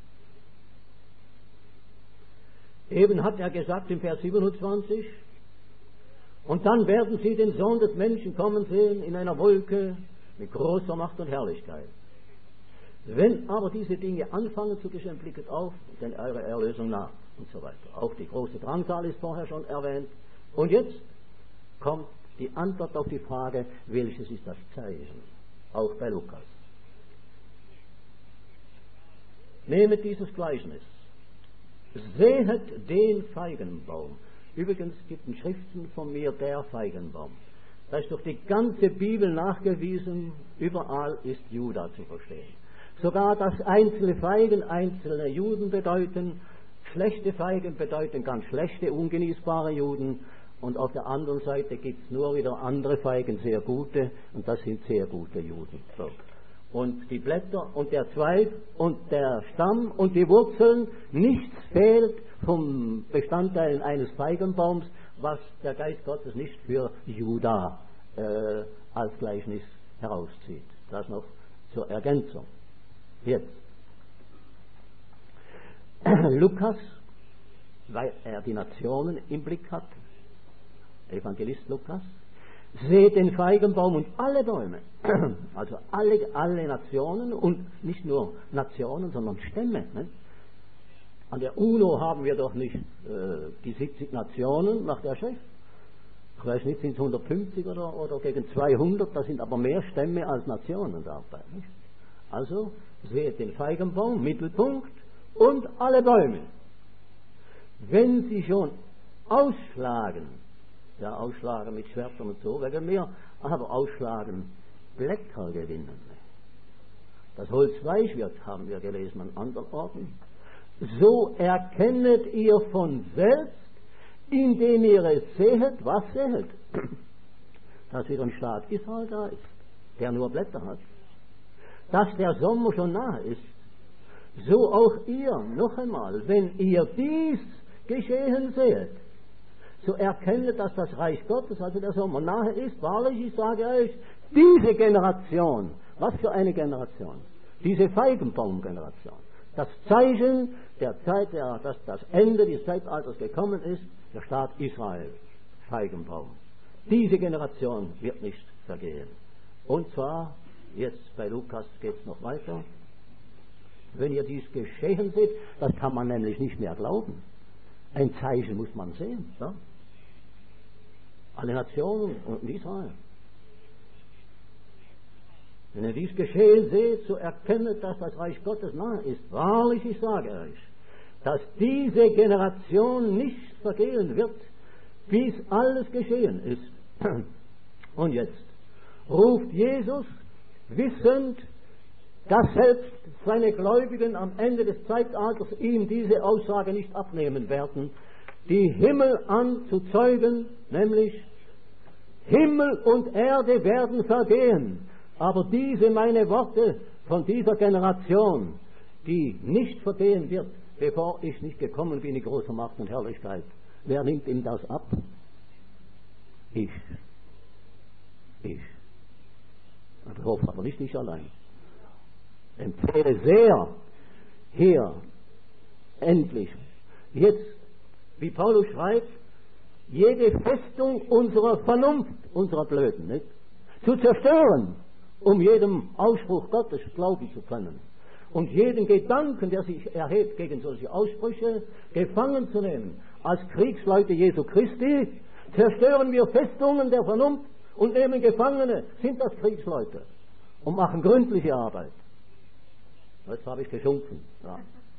Speaker 2: Eben hat er gesagt im Vers 27, und dann werden sie den Sohn des Menschen kommen sehen in einer Wolke mit großer Macht und Herrlichkeit. Wenn aber diese Dinge anfangen zu geschehen, blicket auf, denn eure Erlösung naht. und so weiter. Auch die große Drangsal ist vorher schon erwähnt. Und jetzt kommt die Antwort auf die Frage, welches ist das Zeichen? Auch bei Lukas. Nehmet dieses Gleichnis. Sehet den Feigenbaum. Übrigens gibt es Schriften von mir, der Feigenbaum. Da ist durch die ganze Bibel nachgewiesen, überall ist Juda zu verstehen. Sogar, dass einzelne Feigen einzelne Juden bedeuten, schlechte Feigen bedeuten ganz schlechte, ungenießbare Juden, und auf der anderen Seite gibt es nur wieder andere Feigen, sehr gute, und das sind sehr gute Juden. So. Und die Blätter und der Zweig und der Stamm und die Wurzeln, nichts fehlt vom Bestandteil eines Feigenbaums, was der Geist Gottes nicht für Juda als Gleichnis herauszieht. Das noch zur Ergänzung. Jetzt. Lukas, weil er die Nationen im Blick hat, Evangelist Lukas, seht den Feigenbaum und alle Bäume, also alle Nationen und nicht nur Nationen, sondern Stämme. Ne? An der UNO haben wir doch nicht die 70 Nationen nach der Schrift. Ich weiß nicht, sind es 150 oder gegen 200, da sind aber mehr Stämme als Nationen dabei. Nicht? Also seht den Feigenbaum, Mittelpunkt, und alle Bäume. Wenn sie schon ausschlagen, ja, ausschlagen mit Schwertern und so, wegen mir, aber ausschlagen, Blätter gewinnen. Das Holz weich wird, haben wir gelesen an anderen Orten. So erkennet ihr von selbst, indem ihr es sehet, was sehet, dass wieder ein Staat Israel da ist, der nur Blätter hat, dass der Sommer schon nahe ist. So auch ihr, noch einmal, wenn ihr dies geschehen seht, so erkennet, dass das Reich Gottes, also der Sommer, nahe ist. Wahrlich, ich sage euch, diese Generation, was für eine Generation, diese Feigenbaum-Generation, das Zeichen der Zeit, dass das Ende des Zeitalters gekommen ist, der Staat Israel, Feigenbaum. Diese Generation wird nicht vergehen. Und zwar, jetzt bei Lukas geht es noch weiter, wenn ihr dies geschehen seht, das kann man nämlich nicht mehr glauben. Ein Zeichen muss man sehen. Ja? Alle Nationen und Israel. Wenn ihr dies geschehen seht, so erkennet, dass das Reich Gottes nahe ist. Wahrlich, ich sage euch, dass diese Generation nicht vergehen wird, bis alles geschehen ist. Und jetzt ruft Jesus, wissend, dass selbst seine Gläubigen am Ende des Zeitalters ihm diese Aussage nicht abnehmen werden, die Himmel an zu zeugen, nämlich Himmel und Erde werden vergehen, aber diese meine Worte von dieser Generation, die nicht vergehen wird, bevor ich nicht gekommen bin in großer Macht und Herrlichkeit. Wer nimmt ihm das ab? Ich. Ich hoffe aber nicht ich allein. Empfehle sehr, hier, endlich, jetzt, wie Paulus schreibt, jede Festung unserer Vernunft, unserer Blöden, nicht? Zu zerstören, um jedem Ausspruch Gottes glauben zu können. Und jeden Gedanken, der sich erhebt gegen solche Aussprüche, gefangen zu nehmen. Als Kriegsleute Jesu Christi zerstören wir Festungen der Vernunft und nehmen Gefangene, sind das Kriegsleute, und machen gründliche Arbeit. Jetzt habe ich geschumpfen. Ja.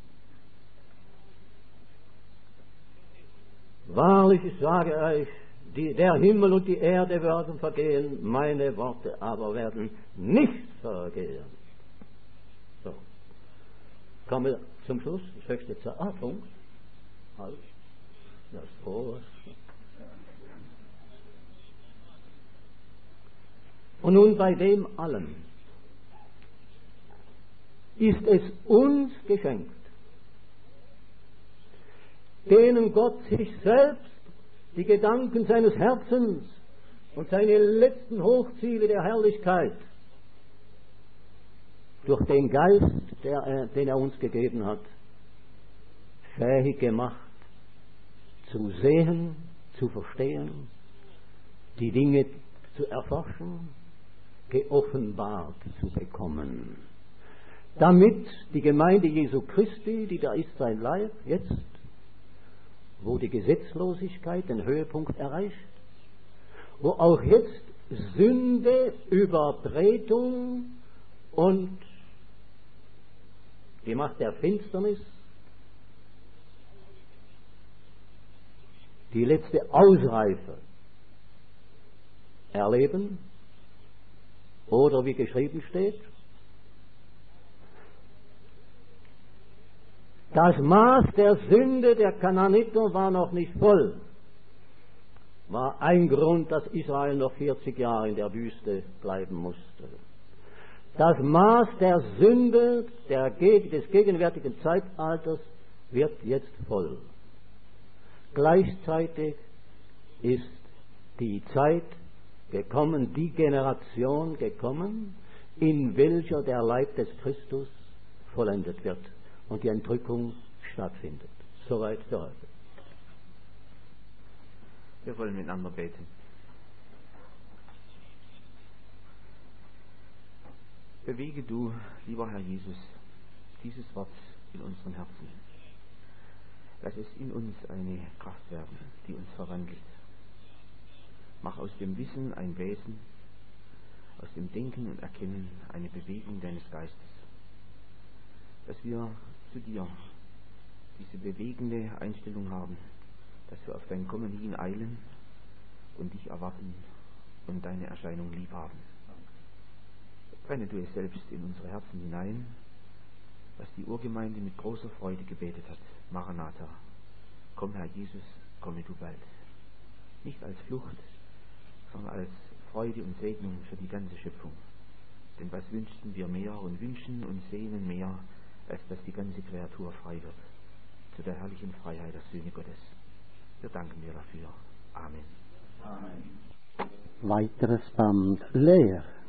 Speaker 2: Wahrlich, ich sage euch, der Himmel und die Erde werden vergehen, meine Worte aber werden nicht vergehen. So. Kommen wir zum Schluss, das höchste Zeit. Punkt. Halt. Das Prost. Und nun bei dem allen ist es uns geschenkt, denen Gott sich selbst die Gedanken seines Herzens und seine letzten Hochziele der Herrlichkeit durch den Geist, den er uns gegeben hat, fähig gemacht, zu sehen, zu verstehen, die Dinge zu erforschen, geoffenbart zu bekommen. Damit die Gemeinde Jesu Christi, die da ist sein Leib, jetzt wo die Gesetzlosigkeit den Höhepunkt erreicht, wo auch jetzt Sünde, Übertretung und die Macht der Finsternis die letzte Ausreife erleben, oder wie geschrieben steht, das Maß der Sünde der Kanaaniter war noch nicht voll. War ein Grund, dass Israel noch 40 Jahre in der Wüste bleiben musste. Das Maß der Sünde des gegenwärtigen Zeitalters wird jetzt voll. Gleichzeitig ist die Zeit gekommen, die Generation gekommen, in welcher der Leib des Christus vollendet wird und die Entrückung stattfindet. Soweit für heute.
Speaker 4: Wir wollen miteinander beten. Bewege du, lieber Herr Jesus, dieses Wort in unseren Herzen. Lass es in uns eine Kraft werden, die uns verwandelt. Mach aus dem Wissen ein Wesen, aus dem Denken und Erkennen eine Bewegung deines Geistes. Dass wir zu dir diese bewegende Einstellung haben, dass wir auf dein Kommen hin eilen und dich erwarten und deine Erscheinung lieb haben. Brenne du es selbst in unsere Herzen hinein, was die Urgemeinde mit großer Freude gebetet hat. Maranatha, komm Herr Jesus, komme du bald. Nicht als Flucht, sondern als Freude und Segnung für die ganze Schöpfung. Denn was wünschten wir mehr und wünschen und sehnen mehr, als dass die ganze Kreatur frei wird, zu der herrlichen Freiheit der Söhne Gottes. Wir danken dir dafür. Amen.
Speaker 3: Weiteres Band leer.